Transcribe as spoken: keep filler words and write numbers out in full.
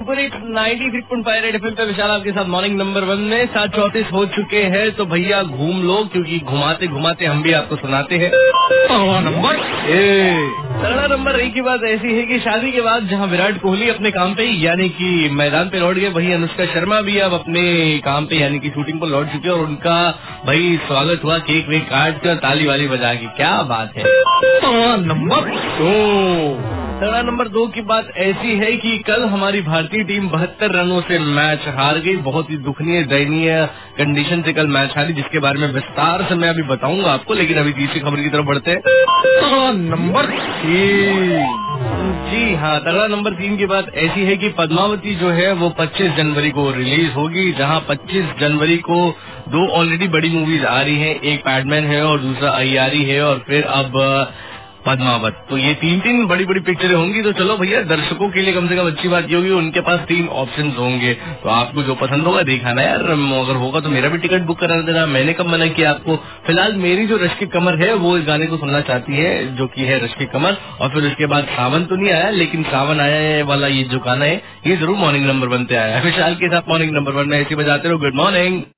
Ninety three point five Red FM पे विशाल आपके साथ मॉर्निंग नंबर वन में सात चौतीस हो चुके हैं। तो भैया घूम लो, क्योंकि घुमाते घुमाते हम भी आपको सुनाते हैं नंबर तगड़ा नंबर। एक ही बात ऐसी है कि शादी के बाद जहां विराट कोहली अपने काम पे यानी कि मैदान पे लौट गए, वही अनुष्का शर्मा भी अब अपने काम पे यानी कि शूटिंग पर लौट चुके हैं। और उनका भाई स्वागत हुआ केक वेक काट कर ताली वाली बजा के। क्या बात है। नंबर दो तगड़ा नंबर दो की बात ऐसी है कि कल हमारी भारतीय टीम बहत्तर रनों से मैच हार गई। बहुत ही दुखनीय दयनीय कंडीशन से कल मैच हारी, जिसके बारे में विस्तार से मैं अभी बताऊंगा आपको। लेकिन अभी तीसरी खबर की तरफ बढ़ते हैं। नंबर तीन जी हाँ, तगड़ा नंबर तीन की बात ऐसी है कि पद्मावती जो है वो पच्चीस जनवरी को रिलीज होगी। जहाँ पच्चीस जनवरी को दो ऑलरेडी बड़ी मूवीज आ रही हैं, एक पैडमैन है और दूसरा अय्यारी है और फिर अब पद्मावत। तो ये तीन तीन बड़ी बड़ी पिक्चरें होंगी। तो चलो भैया, दर्शकों के लिए कम से कम अच्छी बात ये होगी, उनके पास तीन ऑप्शंस होंगे। तो आपको जो पसंद होगा दिखाना यार। अगर होगा तो मेरा भी टिकट बुक करा देना। मैंने कब मना किया आपको। फिलहाल मेरी जो रश की कमर है वो इस गाने को सुनना चाहती है, जो की है रश की कमर। और फिर उसके बाद सावन तो नहीं आया, लेकिन सावन आया वाला ये जो गाना है ये जरूर मॉर्निंग नंबर वन पे आया है। विशाल के साथ मॉर्निंग नंबर वन में ऐसे बजाते रहो। Good morning.